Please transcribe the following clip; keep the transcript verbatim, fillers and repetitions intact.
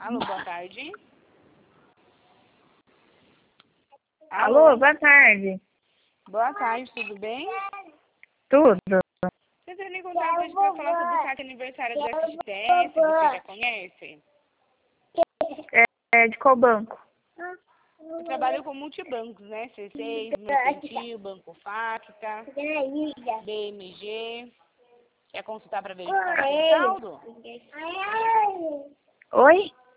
Alô, boa tarde. Alô, boa tarde. Boa tarde, tudo bem? Tudo. Você entrando em contato hoje para falar sobre o saque aniversário do assistência, você já conhece? É, é de qual banco? Eu trabalho com multibancos, né? C seis, Mercantil, Banco Fática, B M G. Quer consultar para verificar o seu saldo? Oi?